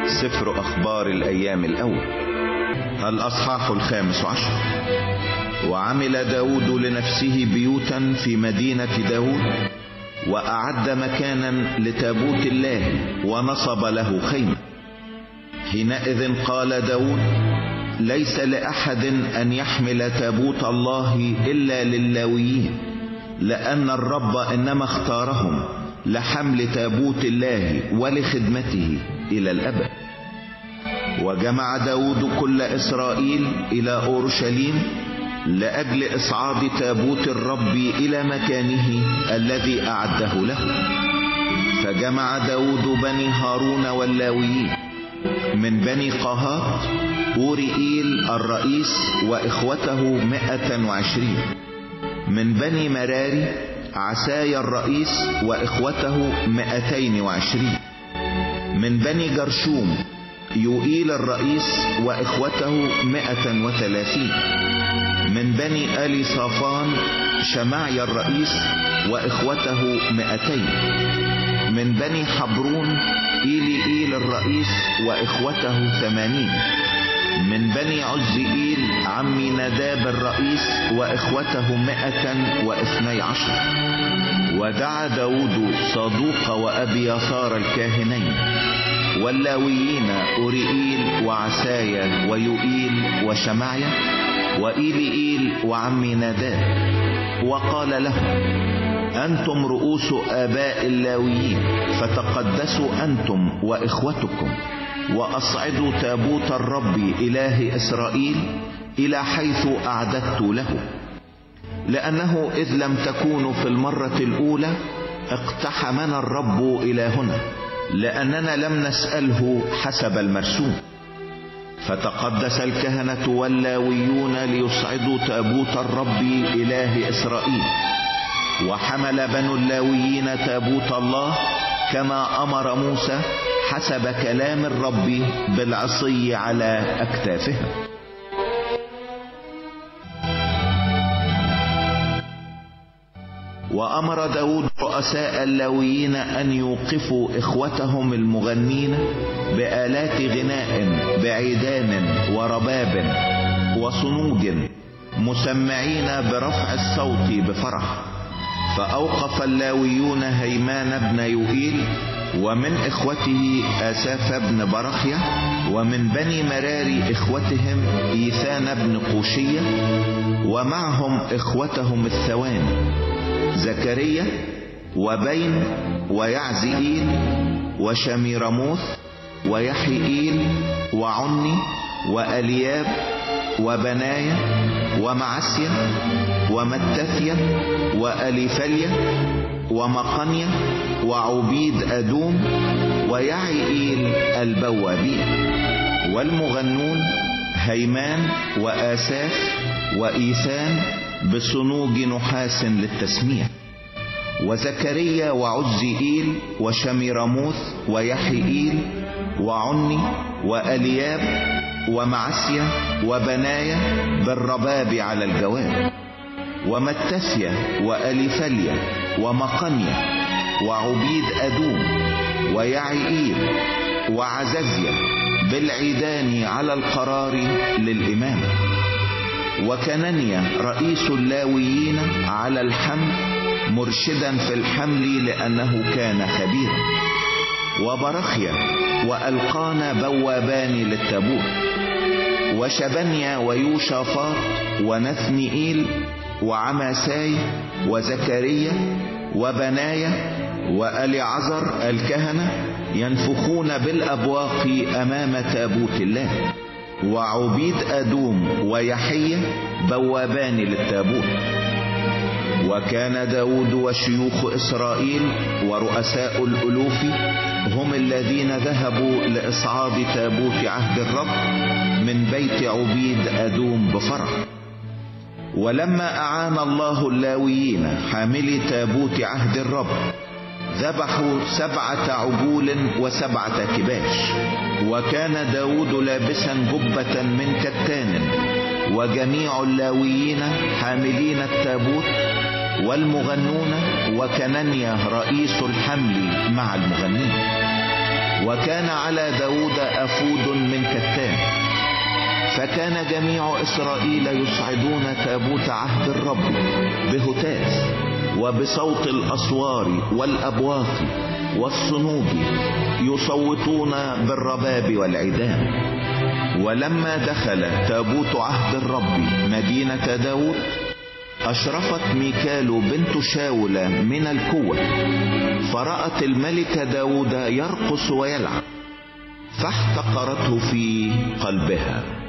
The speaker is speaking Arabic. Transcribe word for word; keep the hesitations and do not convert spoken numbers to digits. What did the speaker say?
سفر أخبار الأيام الأول الأصحاح الخامس عشر. وعمل داود لنفسه بيوتا في مدينة داود، وأعد مكانا لتابوت الله، ونصب له خيمة. حينئذ قال داود: ليس لأحد أن يحمل تابوت الله إلا لللاويين، لأن الرب إنما اختارهم لحمل تابوت الله ولخدمته إلى الأبد. وجمع داود كل إسرائيل إلى أورشليم لأجل إصعاد تابوت الرب إلى مكانه الذي أعده له. فجمع داود بني هارون واللاويين من بني قهات أوريئيل الرئيس وإخوته مائة وعشرين، من بني مراري عسايا الرئيس وإخوته مائتين وعشرين، من بني جرشوم يوئيل الرئيس وإخوته مائة وثلاثين، من بني آل صافان شمعي الرئيس وإخوته مائتين، من بني حبرون إيليئيل الرئيس وإخوته ثمانين، من بني عزئيل عمي نداب الرئيس وإخوته مائة واثني عشر. ودعا داود صادوق وأبي يسار الكاهنين، واللاويين أوريئيل وعسايا ويوئيل وشمعيا وإيليئيل وعمي نداب، وقال لهم: أنتم رؤوس آباء اللاويين، فتقدسوا أنتم وإخوتكم، وأصعدوا تابوت الرب إله إسرائيل إلى حيث أعددت له، لأنه إذ لم تكونوا في المرة الأولى اقتحمنا الرب إلى هنا، لأننا لم نسأله حسب المرسوم. فتقدس الكهنة واللاويون ليصعدوا تابوت الرب إله إسرائيل، وحمل بنو اللاويين تابوت الله كما أمر موسى حسب كلام الرب بالعصي على أكتافهم. وأمر داود رؤساء اللاويين أن يوقفوا إخوتهم المغنين بآلات غناء بعيدان ورباب وصنوج، مسمعين برفع الصوت بفرح. فأوقف اللاويون هيمان بن يوئيل، ومن إخوته آساف بن برخية، ومن بني مراري إخوتهم إيثان بن قوشية، ومعهم إخوتهم الثوان زكريا وبين ويعزئيل وشميرموث ويحيئيل وعني وألياب وبنايا ومعسيا ومتثيا وأليفليا ومقنيا وعبيد أدوم ويعيئيل البوابين. والمغنون هيمان وآساف وإيثان بصنوج نحاس للتسميع، وزكريا وعزئيل وشميرموث ويحيئيل وعني وألياب ومعسيا وبنايا بالرباب على الجواب، ومتثيا وأليفليا ومقنيا وعبيد أدوم ويعيئيل وعززيا بالعيدان على القرار للإمام، وكنانيا رئيس اللاويين على الحمل مرشدا في الحمل لأنه كان خبيرا، وبرخيا وألقانا بوابان للتابوت، وشبنيا ويوشافاط ونثنئيل وعماساي وزكريا وبنايا وأليعزر الكهنة ينفخون بالأبواق أمام تابوت الله، وعبيد أدوم ويحيى بوابان للتابوت. وكان داود وشيوخ إسرائيل ورؤساء الألوف هم الذين ذهبوا لإصعاد تابوت عهد الرب من بيت عبيد أدوم بفرح. ولما أعان الله اللاويين حاملي تابوت عهد الرب، ذبحوا سبعة عجول وسبعة كباش. وكان داود لابسا جبة من كتان، وجميع اللاويين حاملين التابوت، والمغنون وكنانيا رئيس الحمل مع المغنين. وكان على داود أفود من كتان. فكان جميع إسرائيل يصعدون تابوت عهد الرب بهتاف وبصوت الأصوار والأبواق والصنوج، يصوتون بالرباب والعيدان. ولما دخل تابوت عهد الرب مدينة داود، أشرفت ميكال بنت شاول من الكوة، فرأت الملك داود يرقص ويلعب، فاحتقرته في قلبها.